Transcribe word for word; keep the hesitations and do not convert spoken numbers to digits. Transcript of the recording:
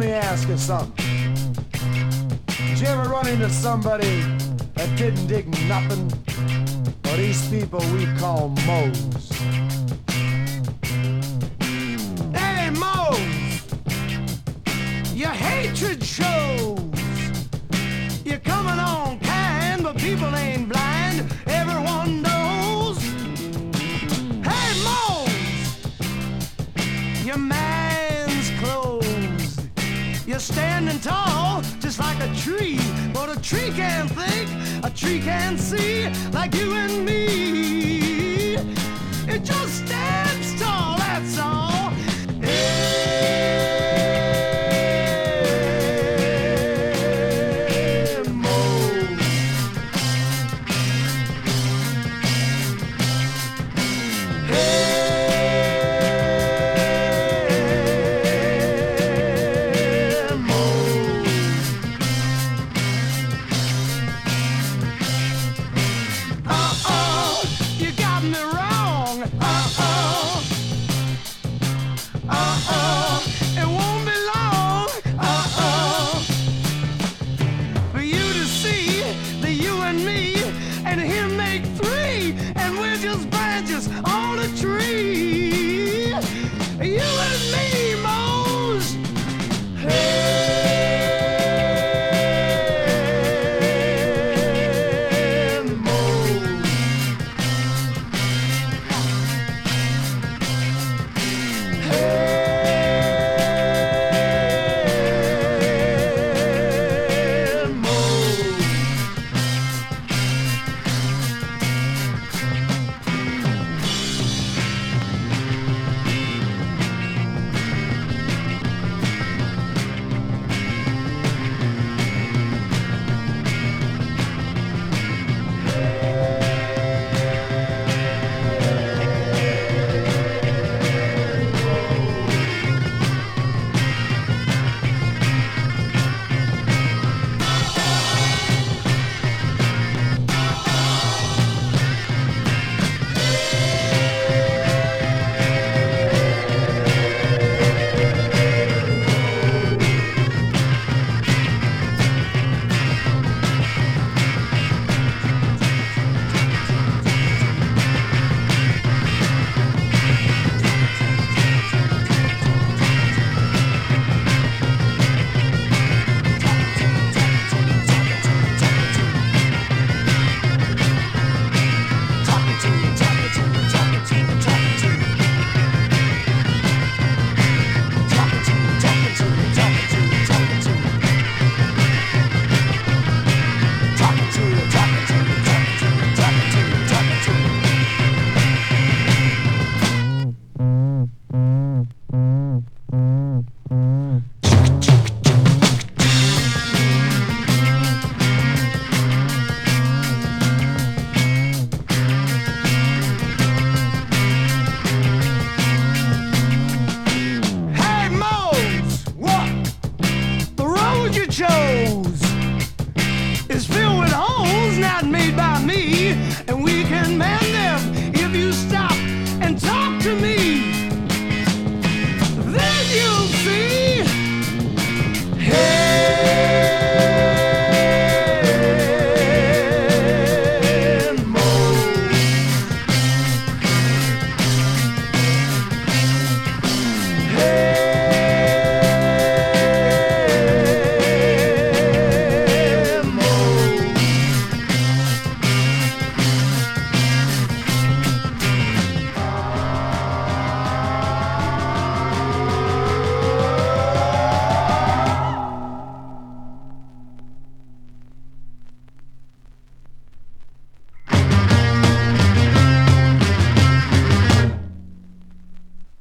me ask you something. Did you ever run into somebody that didn't dig nothing? Well, these people we call Moes. Hey, Moes! Your hatred shows. You're coming on kind, but people ain't blind. Everyone knows. Hey, Moes! Your mind's closed. You're standing tall, just like a tree. But a tree can't think, a tree can't see, like you and me. It just stands tall, that's all. Hey, Moes. Hey, Moes. Uh-oh, you got me wrong. Uh-oh. Uh-oh, it won't be long. Uh-oh, for you to see that you and me and him make three, and we're just branches